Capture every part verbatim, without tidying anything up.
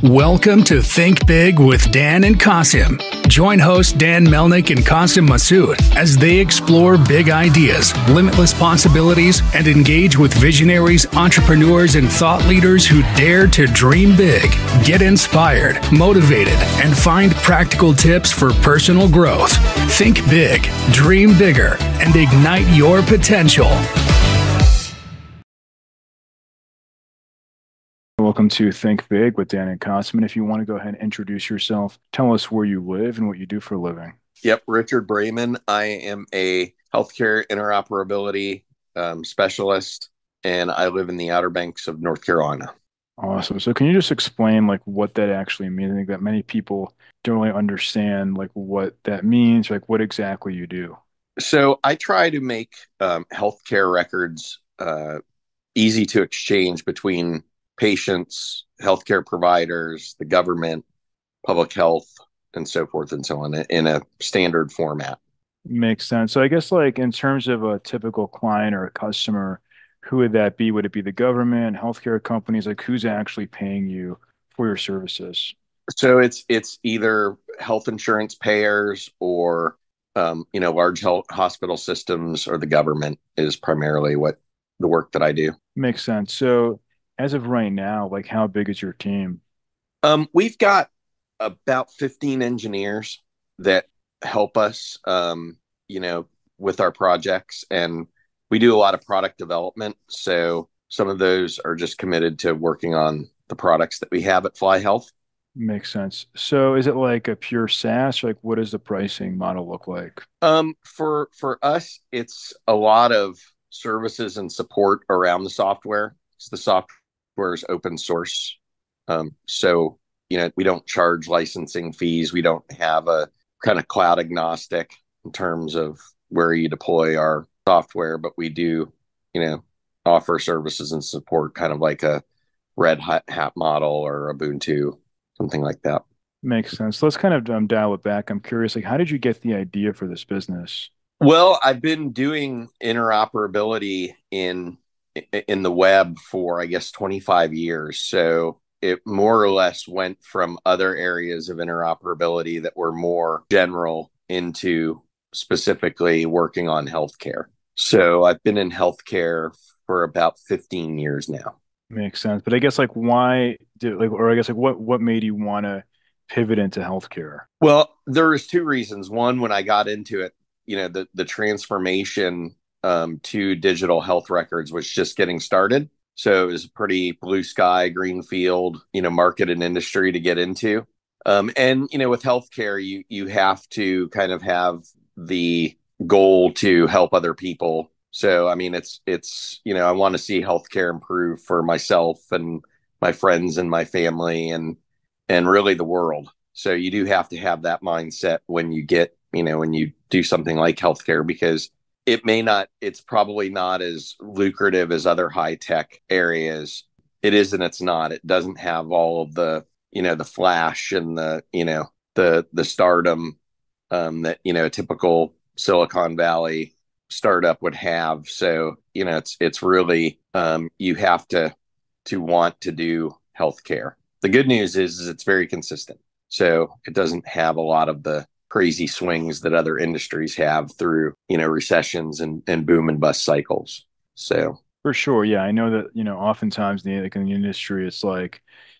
Welcome to Think Big with Dan and Qasim. Join hosts Dan Melnick and Qasim Masood as they explore big ideas, limitless possibilities, and engage with visionaries, entrepreneurs, and thought leaders who dare to dream big, get inspired, motivated, and find practical tips for personal growth. Think big, dream bigger, and ignite your potential. Welcome to Think Big with Dan and Qasim. And if you want to go ahead and introduce yourself, tell us where you live and what you do for a living. Yep, Richard Brayman. I am a healthcare interoperability um, specialist, and I live in the Outer Banks of North Carolina. Awesome. So can you just explain like what that actually means? I think that many people don't really understand like what that means, like what exactly you do. So I try to make um, healthcare records uh, easy to exchange between patients, healthcare providers, the government, public health, and so forth and so on in a standard format. Makes sense. So I guess like in terms of a typical client or a customer, who would that be? Would it be the government, healthcare companies? Like who's actually paying you for your services? So it's it's either health insurance payers or um, you know large health hospital systems, or the government is primarily what the work that I do. Makes sense. So as of right now, like how big is your team? Um, we've got about fifteen engineers that help us, um, you know, with our projects, and we do a lot of product development. So some of those are just committed to working on the products that we have at Fly Health. Makes sense. So is it like a pure SaaS? Or like what does the pricing model look like? Um, for for us, it's a lot of services and support around the software. It's the software is open source. Um, so, you know, we don't charge licensing fees. We don't have a kind of cloud agnostic in terms of where you deploy our software, but we do, you know, offer services and support kind of like a Red Hat model or Ubuntu, something like that. Makes sense. Let's kind of um, dial it back. I'm curious, like, how did you get the idea for this business? Well, I've been doing interoperability in in the web for, I guess, twenty-five years. So it more or less went from other areas of interoperability that were more general into specifically working on healthcare. So I've been in healthcare for about fifteen years now. Makes sense. But I guess like why did like or I guess like what what made you want to pivot into healthcare? Well, there was two reasons. One, when I got into it, you know, the the transformation um, to digital health records was just getting started. So it was a pretty blue sky, green field, you know, market and industry to get into. Um, and, you know, with healthcare, you you have to kind of have the goal to help other people. So, I mean, it's, it's, you know, I want to see healthcare improve for myself and my friends and my family and, and really the world. So you do have to have that mindset when you get, you know, when you do something like healthcare, because it may not, it's probably not as lucrative as other high tech areas. It is and it's not. It doesn't have all of the, you know, the flash and the, you know, the, the stardom um, that, you know, a typical Silicon Valley startup would have. So, you know, it's, it's really, um, you have to, to want to do healthcare. The good news is, is it's very consistent. So it doesn't have a lot of the crazy swings that other industries have through, you know, recessions and, and boom and bust cycles. So For sure, yeah, I know that, you know, oftentimes in the, like in the industry, it's like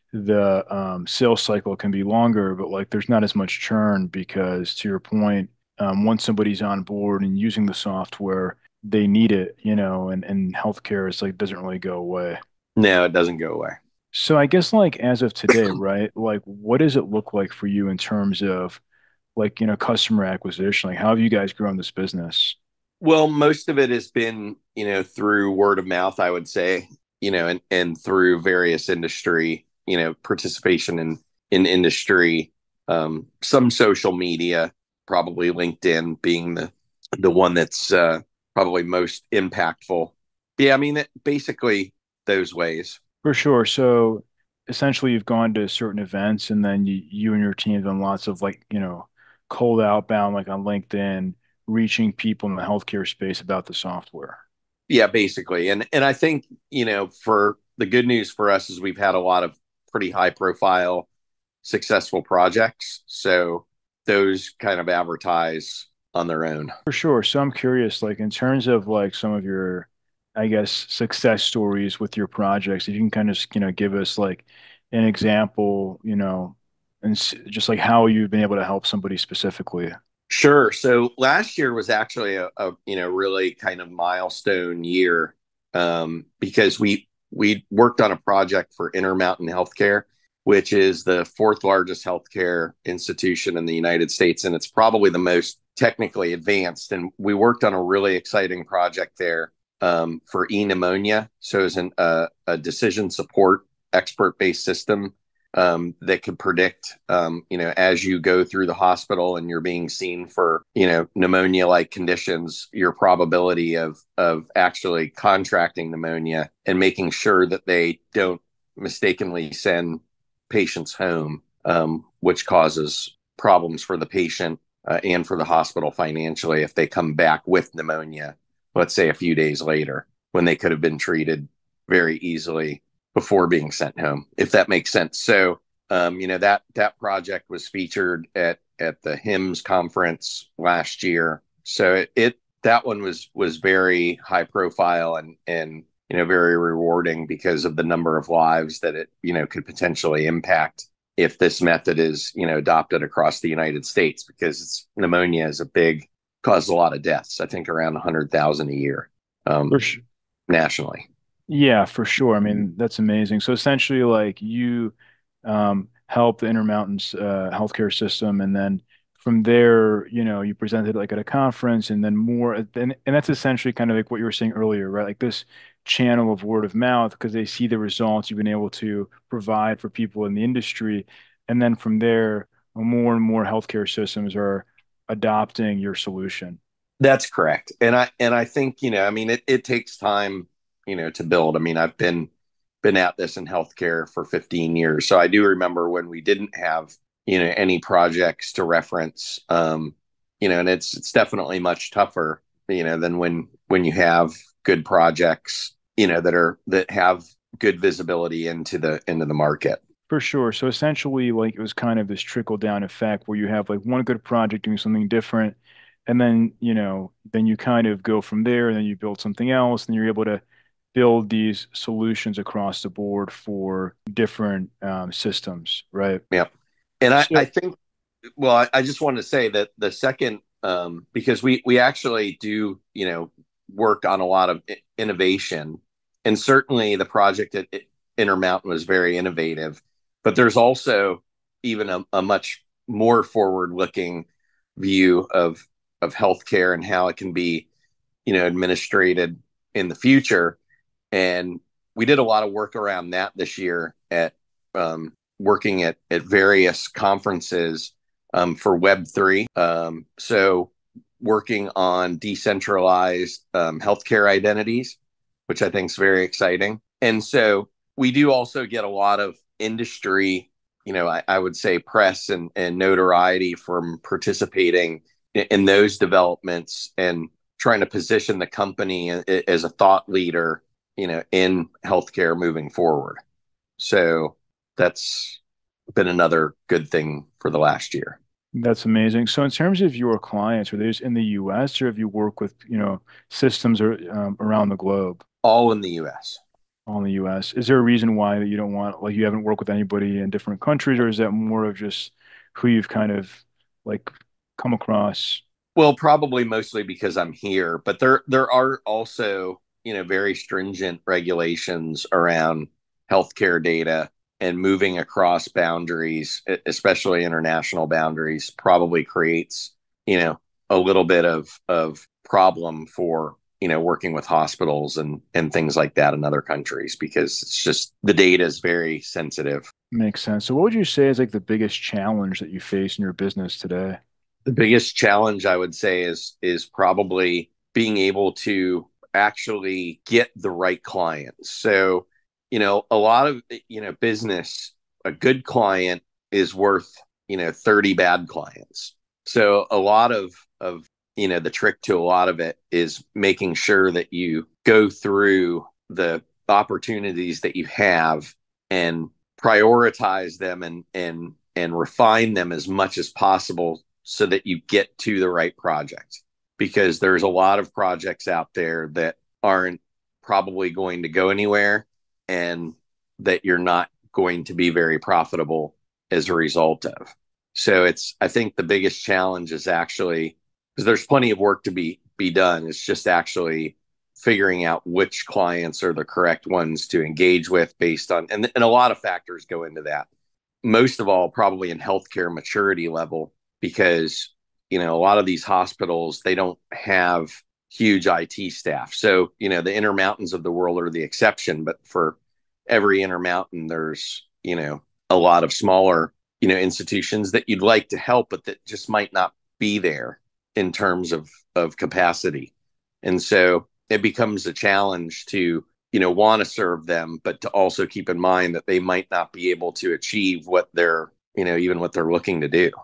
the um, sales cycle can be longer, but like there's not as much churn because to your point, um, once somebody's on board and using the software, they need it, you know, and, and healthcare is like doesn't really go away. no, it doesn't go away. So I guess like as of today, right? Like what does it look like for you in terms of like, you know, customer acquisition? Like how have you guys grown this business? Well, most of it has been, you know, through word of mouth, I would say, you know, and, and through various industry, you know, participation in, in industry, um, some social media, probably LinkedIn being the, the one that's uh, probably most impactful. Yeah, I mean, it, basically those ways. For sure. So essentially you've gone to certain events and then you, you and your team have done lots of like, you know, cold outbound, like on LinkedIn, reaching people in the healthcare space about the software. Yeah, basically. And and I think, you know, for the good news for us is we've had a lot of pretty high profile successful projects. So those kind of advertise on their own. For sure. So I'm curious, like in terms of like some of your, I guess, success stories with your projects, if you can kind of, you know, give us like an example, you know, and s- just like how you've been able to help somebody specifically. Sure. So last year was actually a, a you know really kind of milestone year, um, because we we worked on a project for Intermountain Healthcare, which is the fourth largest healthcare institution in the United States, and it's probably the most technically advanced. And we worked on a really exciting project there, um, for e-pneumonia. So it's an, uh, a decision support expert-based system, um, that could predict, um, you know, as you go through the hospital and you're being seen for, you know, pneumonia-like conditions, your probability of of actually contracting pneumonia, and making sure that they don't mistakenly send patients home, um, which causes problems for the patient, uh, and for the hospital financially if they come back with pneumonia, let's say a few days later, when they could have been treated very easily before being sent home, if that makes sense. So, um, you know, that that project was featured at at the HIMSS conference last year. So it, it that one was was very high profile, and and you know very rewarding because of the number of lives that it you know could potentially impact if this method is you know adopted across the United States, because it's, pneumonia is a big causes a lot of deaths. I think around one hundred thousand a year, For um, sure. nationally. Yeah, for sure. I mean, that's amazing. So essentially, like you um, help the Intermountains uh, healthcare system, and then from there, you know, you presented like at a conference, and then more, and and that's essentially kind of like what you were saying earlier, right? Like this channel of word of mouth because they see the results you've been able to provide for people in the industry, and then from there, more and more healthcare systems are adopting your solution. That's correct. And I and I think, you know, I mean it, it takes time, you know, to build. I mean, I've been been at this in healthcare for fifteen years. So I do remember when we didn't have, you know, any projects to reference. Um, you know, and it's it's definitely much tougher, you know, than when when you have good projects, you know, that are that have good visibility into the into the market. For sure. So essentially, like it was kind of this trickle down effect where you have like one good project doing something different, and then, you know, then you kind of go from there, and then you build something else, and you're able to build these solutions across the board for different um, systems, right? Yeah. And I, I So, think well, I, I just wanted to say that the second, um, because we we actually do, you know, work on a lot of i- innovation, and certainly the project at at Intermountain was very innovative, but there's also even a, a much more forward-looking view of of healthcare and how it can be, you know, administrated in the future. And we did a lot of work around that this year at, um, working at at various conferences, um, for Web three. Um, so working on decentralized, um, healthcare identities, which I think is very exciting. And so we do also get a lot of industry, you know, I, I would say press and, and notoriety from participating in, in those developments and trying to position the company as a thought leader, you know, in healthcare moving forward. So that's been another good thing for the last year. that's amazing. So in terms of your clients, are they just in the U S or have you worked with, you know, systems or, um, around the globe? All in the U S. All in the U S. Is there a reason why that you don't want, like, you haven't worked with anybody in different countries, or is that more of just who you've kind of like come across? Well, probably mostly because I'm here, but there there are also, you know, very stringent regulations around healthcare data, and moving across boundaries, e- especially international boundaries, probably creates, you know, a little bit of of problem for, you know, working with hospitals and and things like that in other countries, because it's just the data is very sensitive. Makes sense. So what would you say is like the biggest challenge that you face in your business today? The biggest challenge I would say is is probably being able to actually get the right clients. So, you know, a lot of, you know, business, a good client is worth, you know, thirty bad clients. So a lot of of, you know, the trick to a lot of it is making sure that you go through the opportunities that you have and prioritize them, and and and refine them as much as possible so that you get to the right project. Because there's a lot of projects out there that aren't probably going to go anywhere and that you're not going to be very profitable as a result of. So it's, I think the biggest challenge is actually, because there's plenty of work to be, be done. It's just actually figuring out which clients are the correct ones to engage with based on, and, and a lot of factors go into that. Most of all, probably in healthcare maturity level, because, you know, a lot of these hospitals, they don't have huge I T staff. So, you know, the Intermountains of the world are the exception, but for every Intermountain, there's, you know, a lot of smaller, you know, institutions that you'd like to help, but that just might not be there in terms of, of capacity. And so it becomes a challenge to, you know, want to serve them, but to also keep in mind that they might not be able to achieve what they're, you know, even what they're looking to do.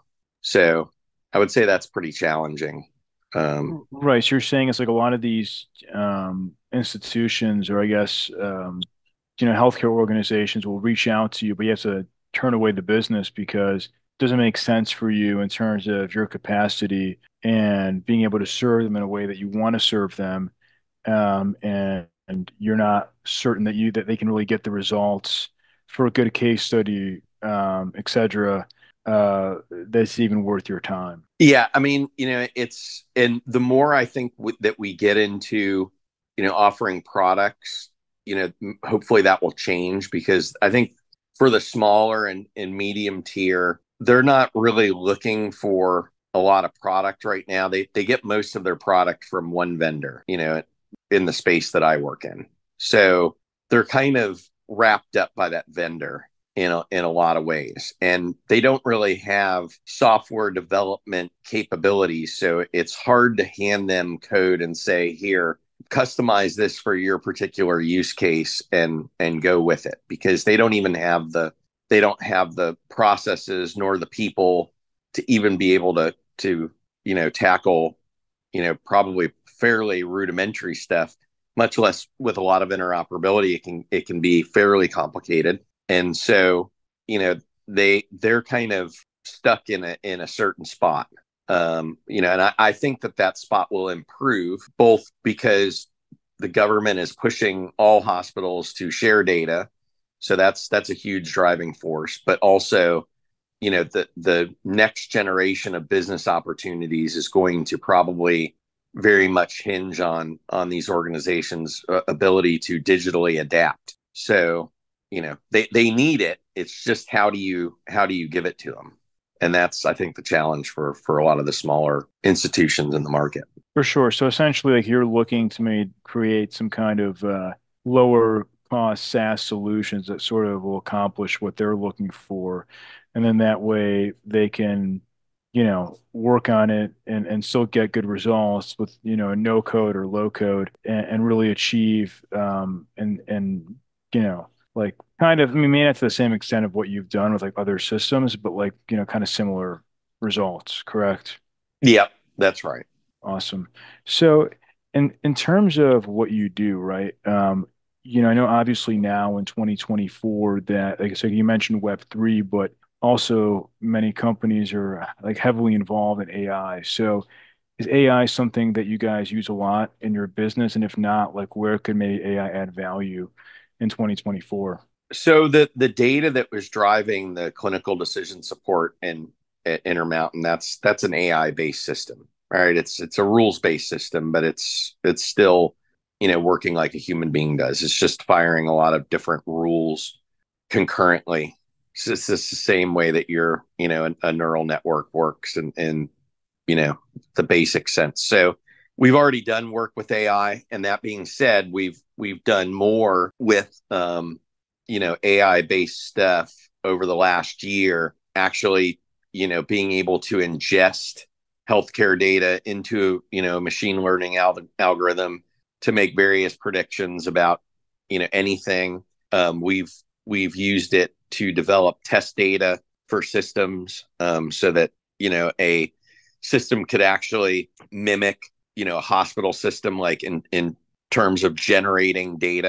So I would say that's pretty challenging. Um, right. So you're saying it's like a lot of these um, institutions, or I guess, um, you know, healthcare organizations will reach out to you, but you have to turn away the business because it doesn't make sense for you in terms of your capacity and being able to serve them in a way that you want to serve them. Um, and, and you're not certain that you that they can really get the results for a good case study, um, et cetera, uh, that's even worth your time. yeah, I mean, you know, it's, and the more I think w- that we get into, you know, offering products, you know, m- hopefully that will change, because I think for the smaller and, and medium tier, they're not really looking for a lot of product right now. They they get most of their product from one vendor, you know, in the space that I work in. So they're kind of wrapped up by that vendor in a, in a lot of ways. And they don't really have software development capabilities. So it's hard to hand them code and say, here, customize this for your particular use case and and go with it, because they don't even have the they don't have the processes nor the people to even be able to to you know tackle you know probably fairly rudimentary stuff, much less with a lot of interoperability. It can it can be fairly complicated. And so, you know, they they're kind of stuck in a in a certain spot. Um, you know, and I, I think that that spot will improve, both because the government is pushing all hospitals to share data. So that's that's a huge driving force, but also, you know, the the next generation of business opportunities is going to probably very much hinge on on these organizations' uh, ability to digitally adapt. So, you know, they they need it. It's just how do you how do you give it to them? And that's, I think, the challenge for for a lot of the smaller institutions in the market. For sure. So essentially, like you're looking to maybe create some kind of uh, lower cost SaaS solutions that sort of will accomplish what they're looking for. And then that way they can, you know, work on it and, and still get good results with, you know, no code or low code, and, and really achieve um, and and you know, like kind of, I mean, maybe not to the same extent of what you've done with like other systems, but like, you know, kind of similar results, correct? Yep, that's right. Awesome. So in in terms of what you do, right? Um, you know, I know obviously now in twenty twenty-four that, like I said, you mentioned Web three, but also many companies are like heavily involved in A I. So is A I something that you guys use a lot in your business? And if not, like where could maybe A I add value in twenty twenty-four? So the the data that was driving the clinical decision support in at Intermountain, that's that's an A I based system, right? It's it's a rules based system, but it's it's still, you know, working like a human being does. It's just firing a lot of different rules concurrently. It's just the same way that your, you know, a, a neural network works in, in, you know, the basic sense. So we've already done work with A I. And that being said, we've we've done more with um, you know, A I based stuff over the last year, actually, you know, being able to ingest healthcare data into, you know, machine learning al- algorithm to make various predictions about, you know, anything. Um, we've we've used it to develop test data for systems, um, so that, you know, a system could actually mimic, you know, a hospital system, like in in terms of generating data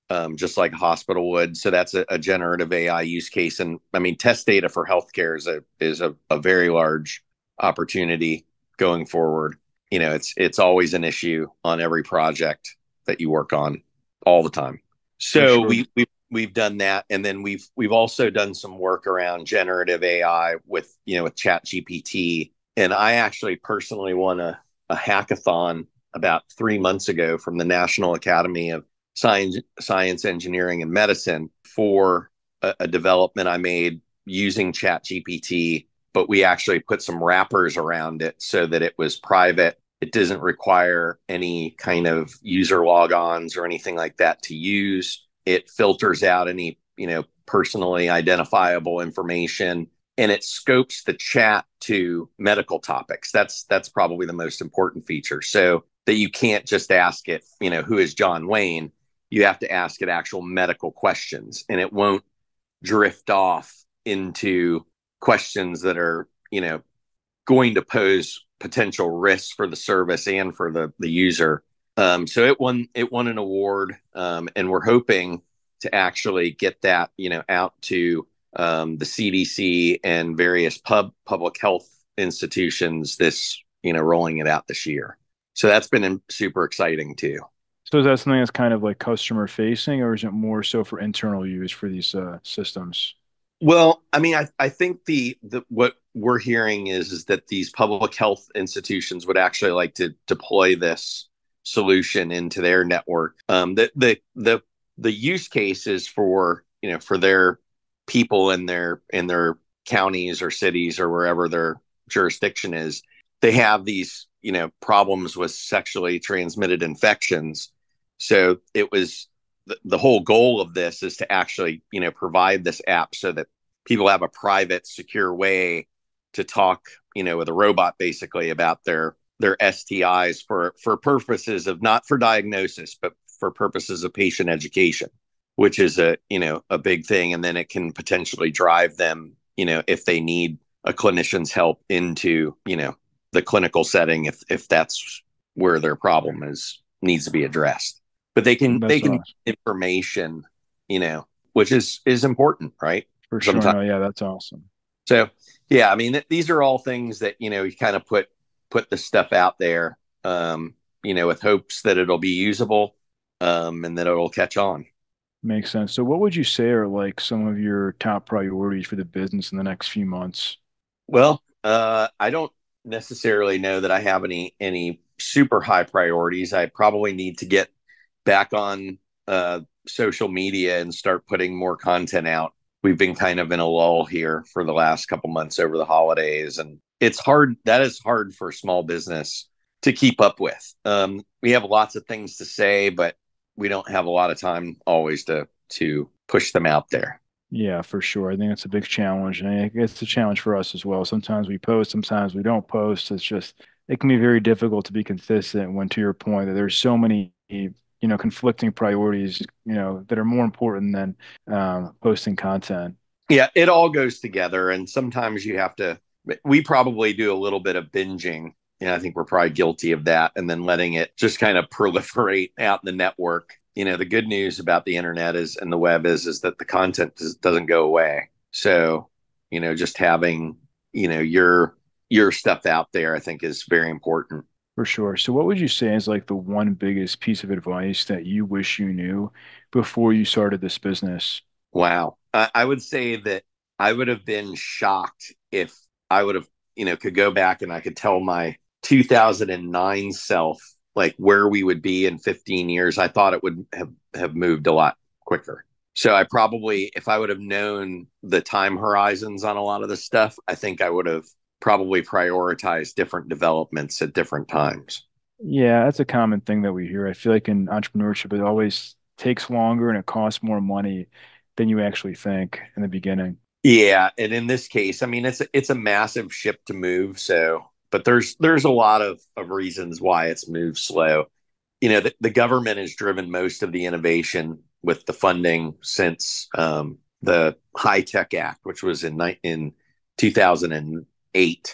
um, just like a hospital would. So that's a, a generative A I use case. And I mean, test data for healthcare is a is a, a very large opportunity going forward. You know, it's it's always an issue on every project that you work on all the time. So For sure. we we we've done that, and then we've we've also done some work around generative A I with you know with Chat G P T. And I actually personally won a, a hackathon about three months ago from the National Academy of Science, Science, Engineering, and Medicine for a, a development I made using Chat G P T, but we actually put some wrappers around it so that it was private. It doesn't require any kind of user logons or anything like that to use. It filters out any, you know, personally identifiable information, and it scopes the chat to medical topics. That's that's probably the most important feature. So that you can't just ask it, you know, who is John Wayne? You have to ask it actual medical questions, and it won't drift off into questions that are, you know, going to pose potential risks for the service and for the, the user. Um, so it won it won an award, um, and we're hoping to actually get that, you know, out to um, the C D C and various pub public health institutions this, you know, rolling it out this year. So that's been super exciting too. So is that something that's kind of like customer facing, or is it more so for internal use for these uh, systems? Well, I mean, I, I think the, the what we're hearing is is that these public health institutions would actually like to deploy this solution into their network. Um, the the the the use cases for you know for their people in their in their counties or cities or wherever their jurisdiction is, they have these you know problems with sexually transmitted infections. So it was the, the whole goal of this is to actually you know provide this app so that people have a private, secure way to talk you know with a robot basically about their their S T Is for for purposes of not for diagnosis, but for purposes of patient education, which is a you know a big thing. And then it can potentially drive them, you know, if they need a clinician's help into, you know, the clinical setting, if if that's where their problem is needs to be addressed. But they can That's they can awesome. get information, you know, which is is important, right? For sure. Sometimes. No, yeah, that's awesome. So yeah, I mean, th- these are all things that you know you kind of put put the stuff out there, um, you know, with hopes that it'll be usable, um, and that it'll catch on. Makes sense. So what would you say are like some of your top priorities for the business in the next few months? Well, uh, I don't necessarily know that I have any any super high priorities. I probably need to get back on uh, social media and start putting more content out. We've been kind of in a lull here for the last couple months over the holidays, and it's hard. That is hard for small business to keep up with. Um, we have lots of things to say, but we don't have a lot of time always to to push them out there. Yeah, for sure. I think it's a big challenge. And I think it's a challenge for us as well. Sometimes we post, sometimes we don't post. It's just, it can be very difficult to be consistent when, to your point, that there's so many, you know, conflicting priorities, you know, that are more important than um, posting content. Yeah, it all goes together. And sometimes you have to, we probably do a little bit of binging. And I think we're probably guilty of that. And then letting it just kind of proliferate out in the network. You know, the good news about the internet is and the web is, is that the content does, doesn't go away. So, you know, just having, you know, your, your stuff out there, I think is very important. For sure. So what would you say is like the one biggest piece of advice that you wish you knew before you started this business? Wow. I, I would say that I would have been shocked if I would have, you know, could go back and I could tell my two thousand nine self, like where we would be in fifteen years. I thought it would have, have moved a lot quicker. So I probably, if I would have known the time horizons on a lot of this stuff, I think I would have probably prioritized different developments at different times. Yeah, that's a common thing that we hear. I feel like in entrepreneurship, it always takes longer and it costs more money than you actually think in the beginning. Yeah, and in this case, I mean, it's a, it's a massive ship to move. So, but there's there's a lot of, of reasons why it's moved slow. You know, the, the government has driven most of the innovation with the funding since um, the High Tech Act, which was in in two thousand eight.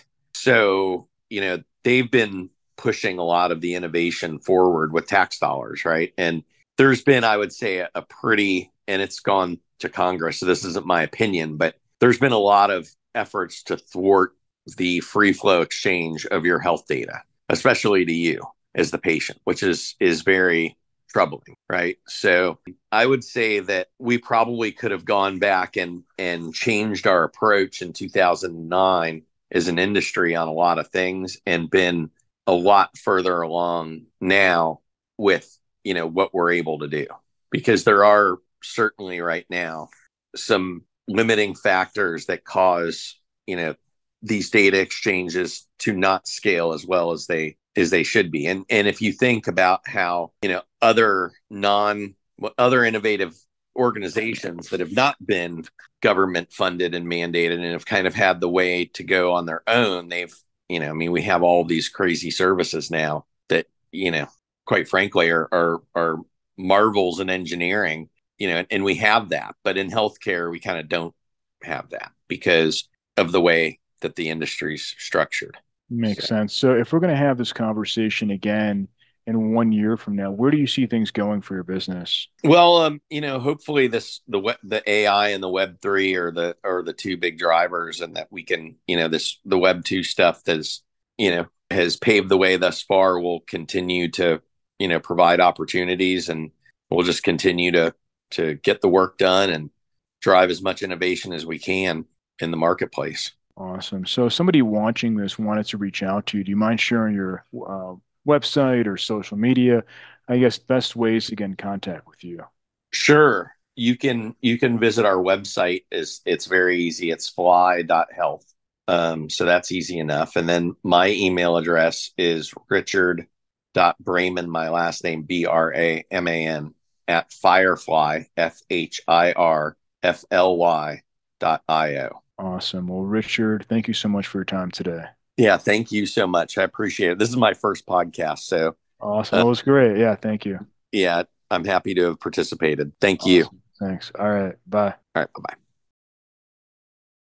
So, you know, they've been pushing a lot of the innovation forward with tax dollars, right? And there's been, I would say, a, a pretty, and it's gone to Congress, so this isn't my opinion, but there's been a lot of efforts to thwart the free flow exchange of your health data, especially to you as the patient, which is is very troubling, right? So I would say that we probably could have gone back and and changed our approach in two thousand nine as an industry on a lot of things and been a lot further along now with, you know, what we're able to do, because there are certainly right now some limiting factors that cause, you know, these data exchanges to not scale as well as they as they should be. And and if you think about how, you know, other non other innovative organizations that have not been government funded and mandated and have kind of had the way to go on their own, they've, you know, I mean, we have all these crazy services now that, you know, quite frankly are are, are marvels in engineering, you know, and, and we have that. But in healthcare, we kind of don't have that because of the way that the industry's structured. Makes So, sense. So if we're going to have this conversation again in one year from now, where do you see things going for your business? well, um, you know, hopefully this the web, the A I and the Web three are the are the two big drivers, and that we can, you know, this the Web two stuff that's, you know, has paved the way thus far will continue to, you know, provide opportunities, and we'll just continue to to get the work done and drive as much innovation as we can in the marketplace. Awesome. So if somebody watching this wanted to reach out to you, do you mind sharing your uh, website or social media? I guess best ways to get in contact with you. Sure. You can you can visit our website. Is It's very easy. It's fly dot health. Um, so that's easy enough. And then my email address is richard dot braman, my last name, B R A M A N, at firefly, F H I R F L Y dot I O. Awesome. Well, Richard, thank you so much for your time today. Yeah, thank you so much. I appreciate it. This is my first podcast. So, Awesome. uh, That was great. Yeah, thank you. yeah, I'm happy to have participated. Thank you. Awesome. Thanks. All right. Bye. All right. Bye bye.